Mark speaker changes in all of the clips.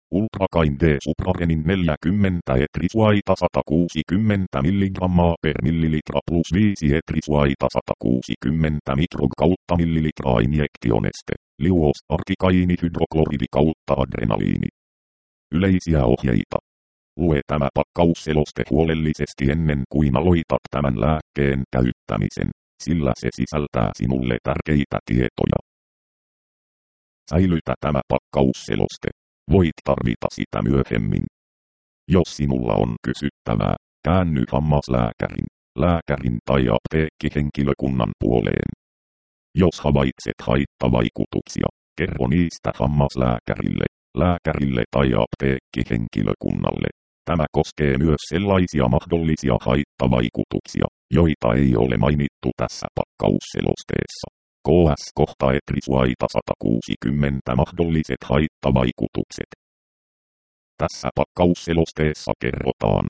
Speaker 1: Ultrakain D-suprarenin 40 etrisuaita 160 mg per millilitra plus 5 etrisuaita 160 mikrog kautta millilitra injektioneste, liuos artikaiinihydrokloridi kautta adrenaliini. Yleisiä ohjeita. Lue tämä pakkausseloste huolellisesti ennen kuin aloitat tämän lääkkeen käyttämisen, sillä se sisältää sinulle tärkeitä tietoja. Säilytä tämä pakkausseloste. Voit tarvita sitä myöhemmin. Jos sinulla on kysyttävää, käänny hammaslääkärin tai apteekkihenkilökunnan puoleen. Jos havaitset haittavaikutuksia, kerro niistä hammaslääkärille tai apteekkihenkilökunnalle. Tämä koskee myös sellaisia mahdollisia haittavaikutuksia, joita ei ole mainittu tässä pakkausselosteessa. KS kohta etrisuaita 160 mahdolliset haittavaikutukset. Tässä pakkausselosteessa kerrotaan.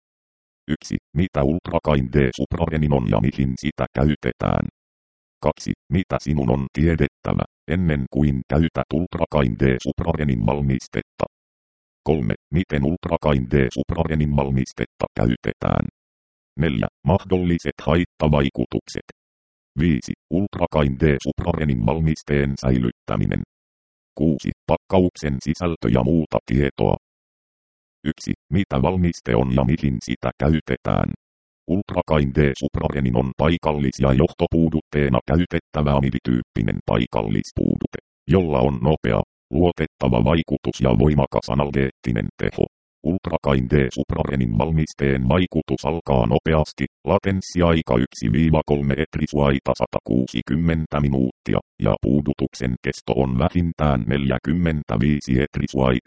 Speaker 1: 1. Mitä ultrakain D-suprarenin on ja mihin sitä käytetään. 2. Mitä sinun on tiedettävä, ennen kuin käytät ultrakain D-suprarenin valmistetta. 3. Miten ultrakain D-suprarenin valmistetta käytetään. 4. Mahdolliset haittavaikutukset. 5. Ultrakain D-suprarenin valmisteen säilyttäminen. 6. Pakkauksen sisältö ja muuta tietoa. 1. Mitä valmiste on ja mihin sitä käytetään. Ultrakain D-suprarenin on paikallis- ja johtopuudutteena käytettävä amidityyppinen paikallispuudute, jolla on nopea, luotettava vaikutus ja voimakas analgeettinen teho. Ultrakain D-suprarenin valmisteen vaikutus alkaa nopeasti, latenssiaika 1-3 etrisuaita 160 minuuttia, ja puudutuksen kesto on vähintään 45 etrisuaita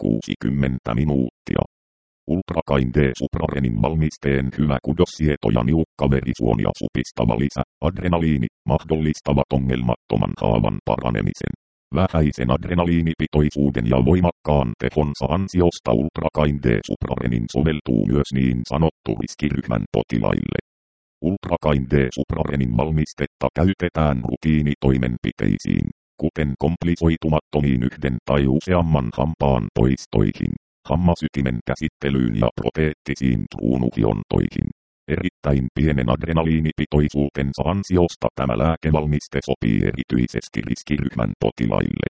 Speaker 1: 160 minuuttia. Ultrakain D-suprarenin valmisteen hyvä kudossieto ja niukka verisuonia supistava lisä, adrenaliini, mahdollistavat ongelmattoman haavan paranemisen. Vähäisen adrenaliinipitoisuuden ja voimakkaan tehonsa ansiosta ultrakain D-suprarenin soveltuu myös niin sanottu riskiryhmän potilaille. Ultrakain D-suprarenin valmistetta käytetään rutiinitoimenpiteisiin, kuten komplisoitumattomiin yhden tai useamman hampaan poistoihin, hammasytimen käsittelyyn ja proteettisiin kruunuhiontoihin. Erittäin pienen adrenaliinipitoisuutensa ansiosta tämä lääkevalmiste sopii erityisesti riskiryhmän potilaille.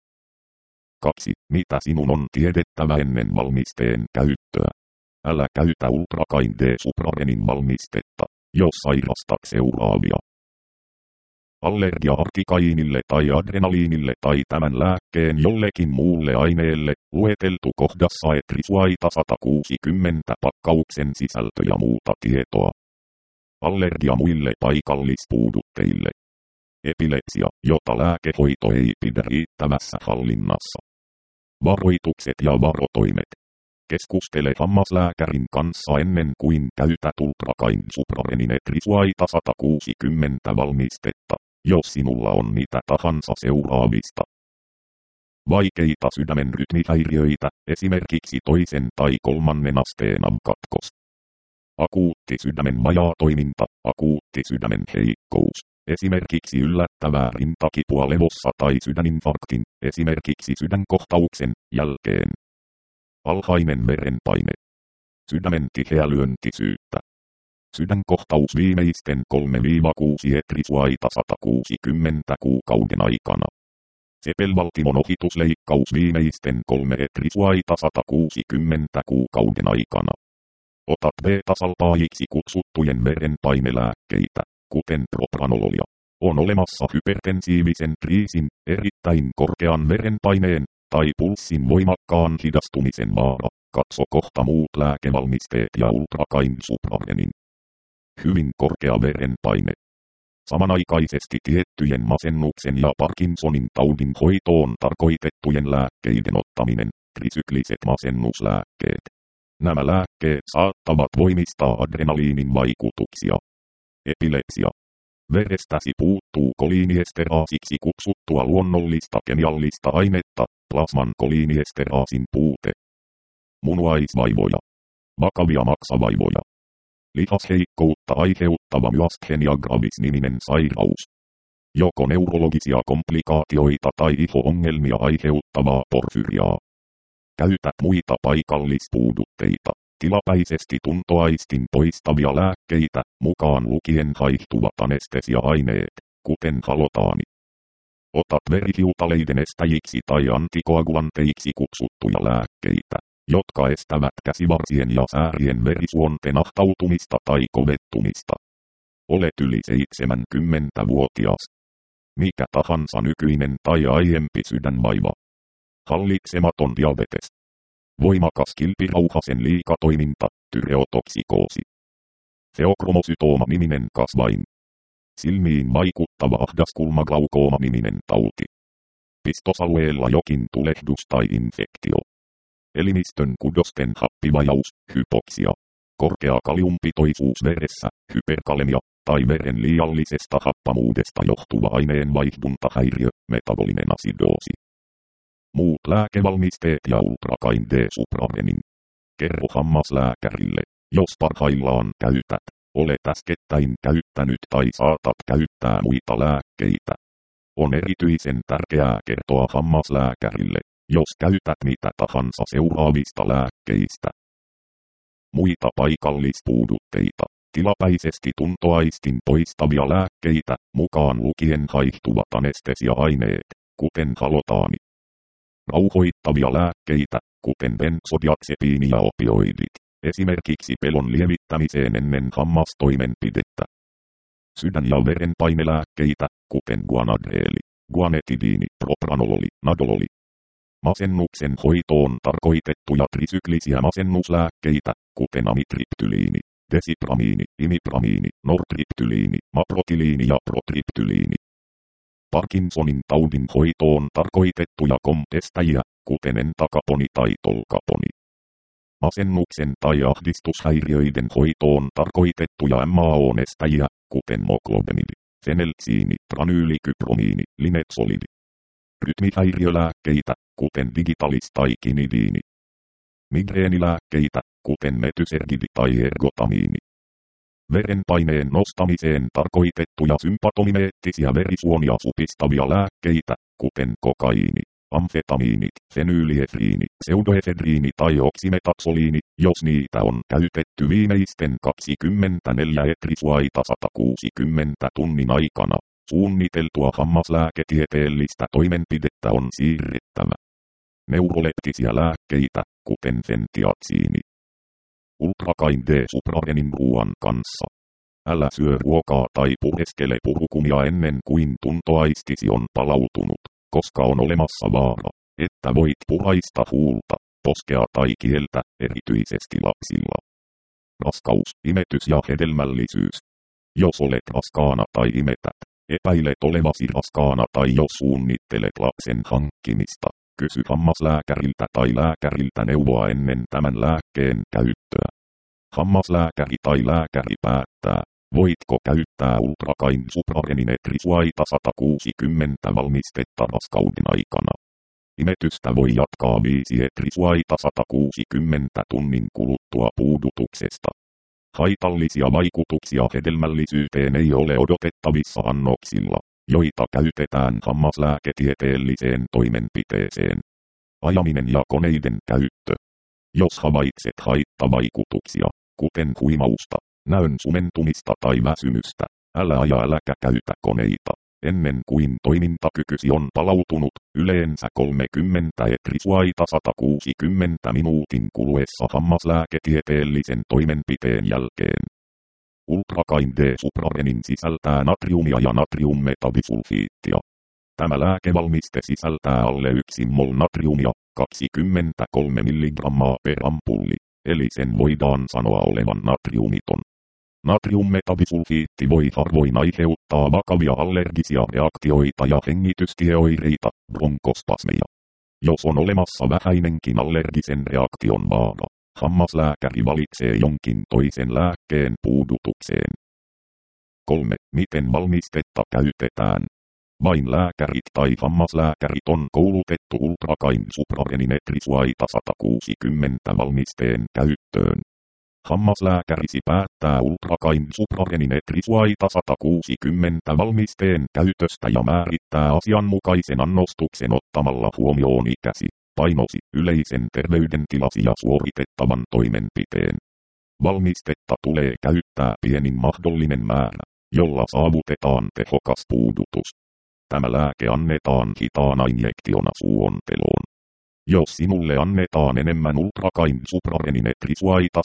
Speaker 1: 2. Mitä sinun on tiedettävä ennen valmisteen käyttöä? Älä käytä ultrakain D-suprarenin valmistetta, jos sairastat seuraavia. Allergia artikaiinille tai adrenaliinille tai tämän lääkkeen jollekin muulle aineelle, lueteltu kohdassa etrisuaita 160 pakkauksen sisältö ja muuta tietoa. Allergia muille paikallispuudutteille. Epilepsia, jota lääkehoito ei pidä riittävässä hallinnassa. Varoitukset ja varotoimet. Keskustele hammaslääkärin kanssa ennen kuin käytät ultrakain suprarenin etrisuaita 160 valmistetta, jos sinulla on mitä tahansa seuraavista. Vaikeita sydämen rytmihäiriöitä, esimerkiksi toisen tai kolmannen asteen katkos. Akuutti sydämen vajaa toiminta, akuutti sydämen heikkous, esimerkiksi yllättävää rintakipua levossa tai sydäninfarktin, esimerkiksi sydänkohtauksen jälkeen. Alhainen verenpaine. Sydämen tiheä lyöntisyyttä. Sydänkohtaus viimeisten 3-6 etrisuaita 160 kuukauden aikana. Sepelvaltimon ohitusleikkaus viimeisten 3 etrisuaita 160 kuukauden aikana. Otat beta-salpaajiksi kutsuttujen verenpainelääkkeitä, kuten propranololia. On olemassa hypertensiivisen kriisin, erittäin korkean verenpaineen tai pulssin voimakkaan hidastumisen vaara. Katso kohta muut lääkevalmisteet ja ultrakain suprarenin. Hyvin korkea verenpaine. Samanaikaisesti tiettyjen masennuksen ja Parkinsonin taudin hoitoon tarkoitettujen lääkkeiden ottaminen, trisykliset masennuslääkkeet. Nämä lääkkeet saattavat voimistaa adrenaliinin vaikutuksia. Epilepsia. Verestäsi puuttuu koliiniesteraasiksi kutsuttua luonnollista kemiallista ainetta, plasman koliiniesteraasin puute. Munuaisvaivoja. Vakavia maksavaivoja. Lihasheikkoutta aiheuttava myasthenia gravis-niminen sairaus. Joko neurologisia komplikaatioita tai iho-ongelmia aiheuttavaa porfyriaa. käytät muita paikallispuudutteita, tilapäisesti tuntoaistin poistavia lääkkeitä, mukaan lukien haihtuvat anestesia-aineet, kuten halotaani. Otat verihiutaleiden estäjiksi tai antikoagulanteiksi kutsuttuja lääkkeitä, jotka estävät käsivarsien ja säärien verisuonten ahtautumista tai kovettumista. Olet yli 70-vuotias. Mikä tahansa nykyinen tai aiempi sydänvaiva. Hallitsematon diabetes. Voimakas kilpirauhasen liikatoiminta, tyreotoksikoosi. Feokromosytooma-niminen kasvain. Silmiin vaikuttava ahdaskulmaglaukoma-niminen tauti. Pistosalueella jokin tulehdus tai infektio. Elimistön kudosten happivajaus, hypoksia. Korkea kaliumpitoisuus veressä, hyperkalemia, tai veren liiallisesta happamuudesta johtuva aineenvaihduntahäiriö, metabolinen asidoosi. Muut lääkevalmisteet ja ultrakain D-suprarenin. Kerro hammaslääkärille, jos parhaillaan käytät, olet äskettäin käyttänyt tai saatat käyttää muita lääkkeitä. On erityisen tärkeää kertoa hammaslääkärille, jos käytät mitä tahansa seuraavista lääkkeistä. Muita paikallispuudutteita, tilapäisesti tuntoaistin poistavia lääkkeitä, mukaan lukien haihtuvat anestesia-aineet, kuten halotaani. Rauhoittavia lääkkeitä, kuten benzodiazepiini ja opioidit, esimerkiksi pelon lievittämiseen ennen hammastoimenpidettä. Sydän- ja verenpainelääkkeitä, kuten guanadreeli, guanetidiini, propranololi, nadololi. Masennuksen hoitoon tarkoitettuja trisyklisiä masennuslääkkeitä, kuten amitriptyliini, desipramiini, imipramiini, nortriptyliini, maprotiliini ja protriptyliini. Parkinsonin taudin hoitoon tarkoitettuja kompestäjiä, kuten entakaponi tai tolkaponi. Masennuksen tai ahdistushäiriöiden hoitoon tarkoitettuja MAO-nestäjiä, kuten moklobemidi, feneltsiini, pranyylikypromiini, linetsolidi. Rytmihäiriölääkkeitä, kuten digitalis tai kinidiini. Migreenilääkkeitä, kuten metysergidi tai ergotamiini. Verenpaineen nostamiseen tarkoitettuja sympatomimeettisiä verisuonia supistavia lääkkeitä, kuten kokaiini, amfetamiinit, fenyyliefriini, pseudoefedriini tai oksimetaksoliini, jos niitä on käytetty viimeisten 24 etrisuaita 160 tunnin aikana. Suunniteltua hammaslääketieteellistä toimenpidettä on siirrettävä. Neuroleptisiä lääkkeitä, kuten fentiatsiini. Ultrakain D-suprarenin ruoan kanssa. Älä syö ruokaa tai pureskele purukumia ennen kuin tuntoaistisi on palautunut, koska on olemassa vaara, että voit puraista huulta, poskea tai kieltä, erityisesti lapsilla. Raskaus, imetys ja hedelmällisyys. Jos olet raskaana tai imetät, epäilet olevasi raskaana tai jos suunnittelet lapsen hankkimista, kysy hammaslääkäriltä tai lääkäriltä neuvoa ennen tämän lääkkeen käyttöä. Hammaslääkäri tai lääkäri päättää, voitko käyttää ultrakain suprarenin etrisuaita 160 valmistetta raskauden aikana. Imetystä voi jatkaa 5 etrisuaita 160 tunnin kuluttua puudutuksesta. Haitallisia vaikutuksia hedelmällisyyteen ei ole odotettavissa annoksilla, joita käytetään hammaslääketieteelliseen toimenpiteeseen. Ajaminen ja koneiden käyttö. Jos havaitset haittavaikutuksia, kuten huimausta, näön sumentumista tai väsymystä, älä aja äläkä käytä koneita, ennen kuin toimintakykysi on palautunut, yleensä 30 etrisuaita 160 minuutin kuluessa hammaslääketieteellisen toimenpiteen jälkeen. Ultrakain D-suprarenin sisältää natriumia ja natriummetabisulfiittia. Tämä lääkevalmiste sisältää alle 1 mol natriumia, 23 mg per ampulli, eli sen voidaan sanoa olevan natriumiton. Natriummetabisulfiitti voi harvoin aiheuttaa vakavia allergisia reaktioita ja hengitystieoireita, bronkospasmeja. Jos on olemassa vähäinenkin allergisen reaktion vaara, hammaslääkäri valitsee jonkin toisen lääkkeen puudutukseen. 3. Miten valmistetta käytetään? Vain lääkärit tai hammaslääkärit on koulutettu ultrakain suprarenin etrisuaita 160 valmisteen käyttöön. Hammaslääkärisi päättää ultrakain suprarenin etrisuaita 160 valmisteen käytöstä ja määrittää asianmukaisen annostuksen ottamalla huomioon ikäsi, painosi yleisen terveydentilasi ja suoritettavan toimenpiteen. Valmistetta tulee käyttää pienin mahdollinen määrä, jolla saavutetaan tehokas puudutus. Tämä lääke annetaan hitaana injektiona suuonteloon. Jos sinulle annetaan enemmän ultrakain suprareninetrissuaita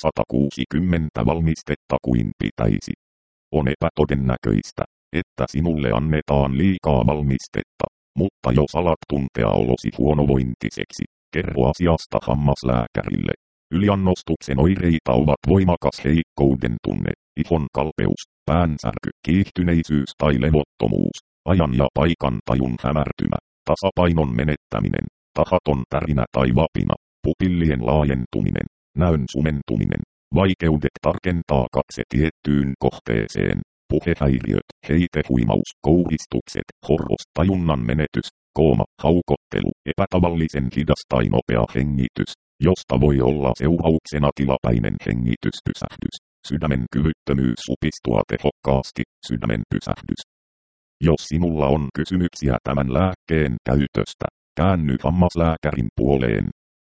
Speaker 1: 160 valmistetta kuin pitäisi, on epätodennäköistä, että sinulle annetaan liikaa valmistetta, mutta jos alat tuntea olosi huonovointiseksi, kerro asiasta hammaslääkärille. Yliannostuksen oireita ovat voimakas heikkouden tunne, ihon kalpeus, päänsärky, kiihtyneisyys tai levottomuus, ajan ja paikan tajun hämärtymä, tasapainon menettäminen, tahaton tärinä tai vapina, pupillien laajentuminen, näön sumentuminen, vaikeudet tarkentaa katse tiettyyn kohteeseen, puhehäiriöt, heitehuimaus, kouristukset, horros, tajunnan menetys, kooma, haukottelu, epätavallisen hidas tai nopea hengitys, josta voi olla seurauksena tilapäinen hengityspysähdys, sydämen kyvyttömyys supistua tehokkaasti, sydämen pysähdys. Jos sinulla on kysymyksiä tämän lääkkeen käytöstä, käänny hammaslääkärin puoleen.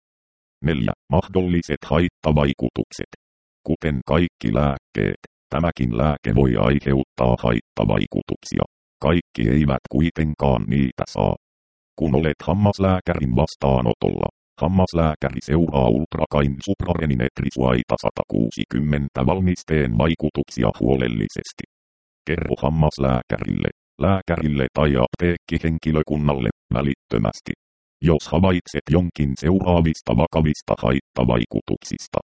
Speaker 1: 4. Mahdolliset haittavaikutukset. Kuten kaikki lääkkeet, tämäkin lääke voi aiheuttaa haittavaikutuksia. Kaikki eivät kuitenkaan niitä saa. Kun olet hammaslääkärin vastaanotolla, hammaslääkäri seuraa ultrakain suprareninetrissuaita 160 valmisteen vaikutuksia huolellisesti. Kerro hammaslääkärille tai apteekkihenkilökunnalle välittömästi, jos havaitset jonkin seuraavista vakavista haittavaikutuksista.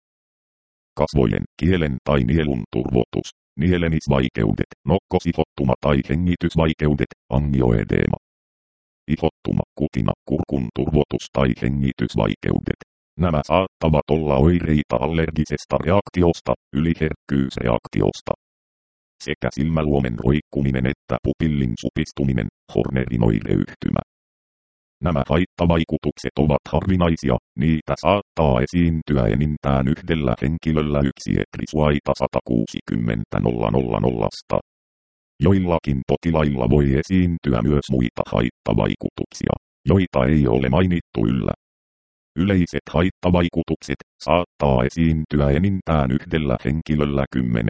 Speaker 1: Kasvojen, kielen tai nielun turvotus, nielemisvaikeudet, nokkosihottuma tai hengitysvaikeudet, angioedeema. Ihottuma, kutina, kurkun turvotus tai hengitysvaikeudet. Nämä saattavat olla oireita allergisesta reaktiosta, yliherkkyysreaktiosta. Sekä silmäluomen roikkuminen että pupillin supistuminen, Hornerin oireyhtymä. Nämä haittavaikutukset ovat harvinaisia, niitä saattaa esiintyä enintään yhdellä henkilöllä etrissuaita 160 000. Joillakin potilailla voi esiintyä myös muita haittavaikutuksia, joita ei ole mainittu yllä. Yleiset haittavaikutukset saattaa esiintyä enintään yhdellä henkilöllä 10.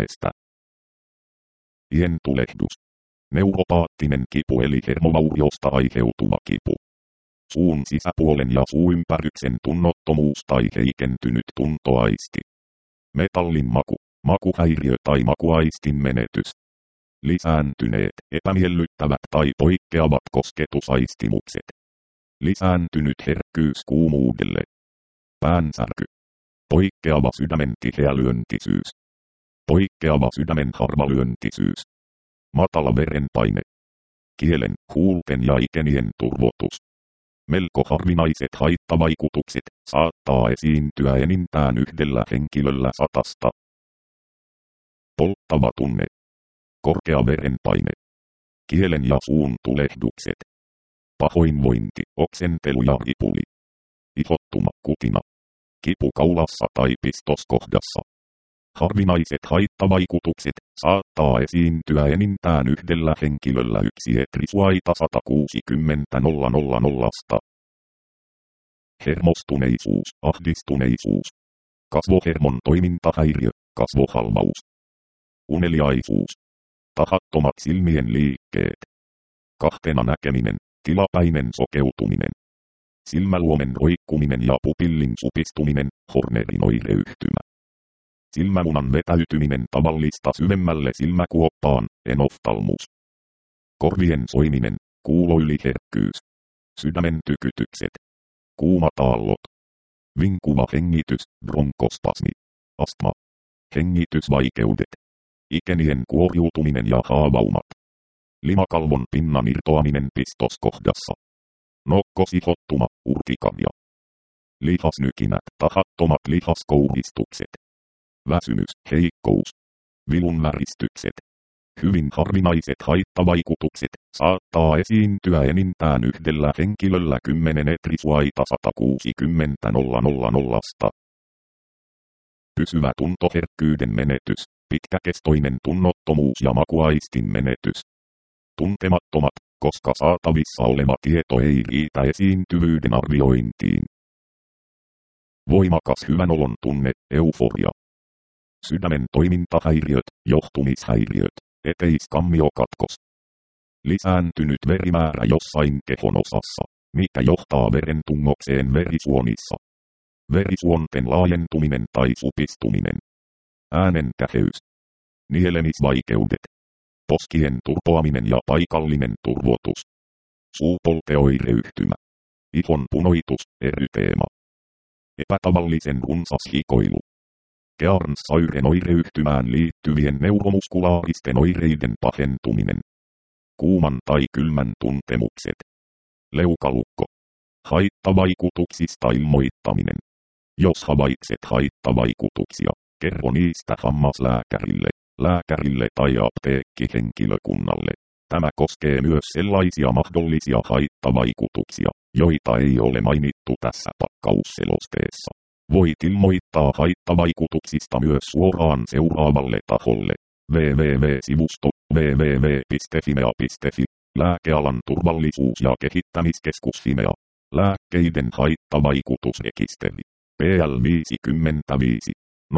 Speaker 1: Ientulehdus. Neuropaattinen kipu eli hermovauriosta aiheutuva kipu. Suun sisäpuolen ja suuympäryksen tunnottomuus tai heikentynyt tuntoaisti. Metallin maku, makuhäiriö tai makuaistin menetys. Lisääntyneet, epämiellyttävät tai poikkeavat kosketusaistimukset. Lisääntynyt herkkyys kuumuudelle. Päänsärky. Poikkeava sydämen tiheälyöntisyys. Poikkeava sydämen harvalyöntisyys. Matala verenpaine. Kielen, huulten ja ikenien turvotus. Melko harvinaiset haittavaikutukset saattaa esiintyä enintään yhdellä henkilöllä 100. Polttava tunne. Korkea verenpaine. Kielen ja suun tulehdukset. Pahoinvointi, oksentelu ja ripuli. Ihottuma, kutina. Kipu kaulassa tai pistoskohdassa. Harvinaiset haittavaikutukset saattaa esiintyä enintään yhdellä henkilöllä etrissuaita 160 000. Hermostuneisuus, ahdistuneisuus. Kasvohermon toimintahäiriö, kasvohalvaus. Uneliaisuus. Tahattomat silmien liikkeet. Kahtena näkeminen, tilapäinen sokeutuminen. Silmäluomen roikkuminen ja pupillin supistuminen, Hornerin oireyhtymä. Silmämunan vetäytyminen tavallista syvemmälle silmäkuoppaan, enoftalmus. Korvien soiminen, kuuloyliherkkyys. Sydämen tykytykset. Kuumat aallot. Vinkuva hengitys, bronkospasmi. Astma. Hengitysvaikeudet. Ikenien kuoriutuminen ja haavaumat. Limakalvon pinnan irtoaminen pistoskohdassa. Nokkosihottuma, urtikaria. Lihasnykinät, tahattomat lihaskouristukset. Väsymys, heikkous. Vilunväristykset. Hyvin harvinaiset haittavaikutukset saattaa esiintyä enintään yhdellä henkilöllä 10 etrissuaita 160 000. Pysyvä tuntoherkkyyden menetys, pitkäkestoinen tunnottomuus ja makuaistin menetys. Tuntemattomat, koska saatavissa oleva tieto ei riitä esiintyvyyden arviointiin. Voimakas hyvänolon tunne, euforia. Sydämen toimintahäiriöt, johtumishäiriöt, eteiskammiokatkos. Lisääntynyt verimäärä jossain kehon osassa, mikä johtaa verentungokseen verisuonissa. Verisuonten laajentuminen tai supistuminen. Äänen käheys. Nielemisvaikeudet. Poskien turpoaminen ja paikallinen turvotus. Suupolteoireyhtymä. Ihon punoitus, eryteema. Epätavallisen runsas hikoilu. Kearns-Sayren oireyhtymään liittyvien neuromuskulaaristen oireiden pahentuminen. Kuuman tai kylmän tuntemukset. Leukalukko. Haittavaikutuksista ilmoittaminen. Jos havaitset haittavaikutuksia, kerro niistä hammaslääkärille tai apteekkihenkilökunnalle. Tämä koskee myös sellaisia mahdollisia haittavaikutuksia, joita ei ole mainittu tässä pakkausselosteessa. Voit ilmoittaa haittavaikutuksista myös suoraan seuraavalle taholle. www.sivusto www.fimea.fi Lääkealan turvallisuus- ja kehittämiskeskus Fimea. Lääkkeiden haittavaikutusrekisteri. PL 55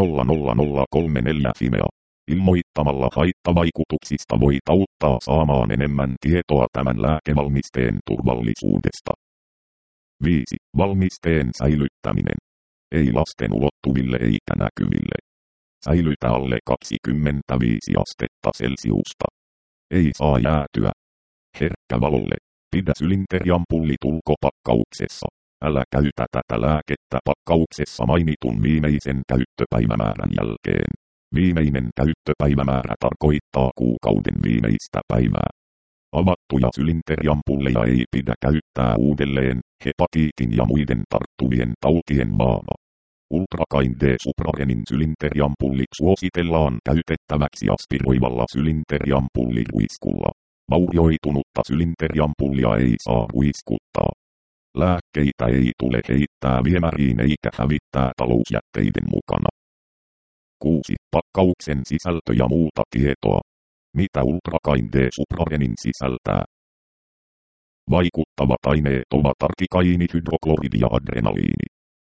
Speaker 1: 00034 Fimea. Ilmoittamalla haittavaikutuksista voit auttaa saamaan enemmän tietoa tämän lääkevalmisteen turvallisuudesta. 5. Valmisteen säilyttäminen. Ei lasten ulottuville eikä näkyville. Säilytä alle 25 astetta Celsiusta. Ei saa jäätyä. Herkkä valolle. Pidä sylinteriampullit ulkopakkauksessa. Älä käytä tätä lääkettä pakkauksessa mainitun viimeisen käyttöpäivämäärän jälkeen. Viimeinen käyttöpäivämäärä tarkoittaa kuukauden viimeistä päivää. Avattuja sylinteriampulleja ei pidä käyttää uudelleen, hepatiitin ja muiden tarttuvien tautien vaana. Ultrakain D-suprarenin sylinteriampullit suositellaan käytettäväksi aspiroivalla sylinteriampulliruiskulla. Vaurioitunutta sylinteriampullia ei saa ruiskuttaa. Lääkkeitä ei tule heittää viemäriin eikä hävittää talousjätteiden mukana. 6. Pakkauksen sisältö ja muuta tietoa. Mitä ultrakain D-suprarenin sisältää? Vaikuttavat aineet ovat arkikaini, hydrokloridi ja adrenaliini.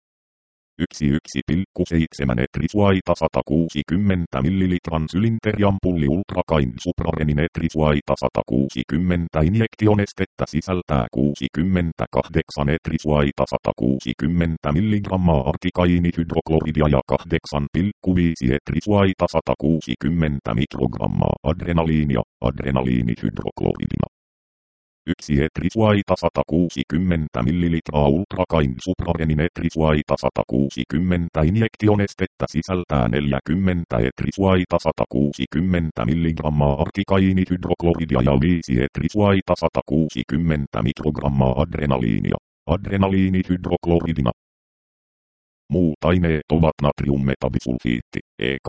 Speaker 1: 1,7 etrisuaita 160 ml sylinteriampulli ultrakain suprarenin etrisuaita 160 injektionestettä sisältää 68 etrisuaita 160 mg arkikaini hydrokloridia ja 8,5 etrisuaita 160 mikrogrammaa adrenaliinia adrenaliinihydrokloridina. 1 etrisuaita 160 ml ultrakain suprarenin etrisuaita 160 injektionestettä sisältää 40 etrisuaita 160 mg arkikainihydrokloridia ja 5 etrisuaita 160 mikrogrammaa adrenaliinia adrenaliinihydrokloridina. Muut aineet ovat natriummetabisulfiitti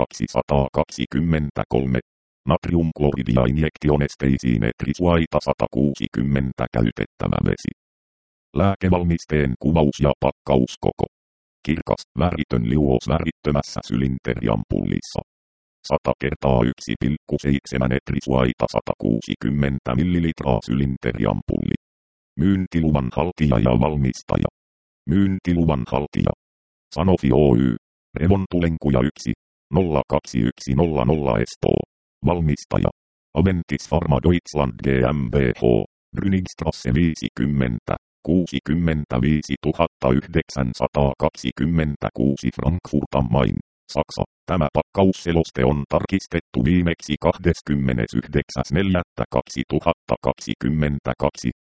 Speaker 1: E223, natriumkloridi ja injektionesteisiin etrisuaita 160 käytettävä vesi. Lääkevalmisteen kuvaus ja pakkauskoko. Kirkas, väritön liuos värittömässä sylinteriampullissa. 100 kertaa 1,7 etrisuaita 160 ml sylinteriampulli. Myyntiluvan haltija ja valmistaja. Myyntiluvan haltija. Sanofi Oy. Revontulenkuja 1. 02100 Espoo. Valmistaja. Aventis Pharma Deutschland GmbH. Brünningstrasse 50, 65 926 Frankfurt am Main, Saksa. Tämä pakkausseloste on tarkistettu viimeksi 29.4.2022.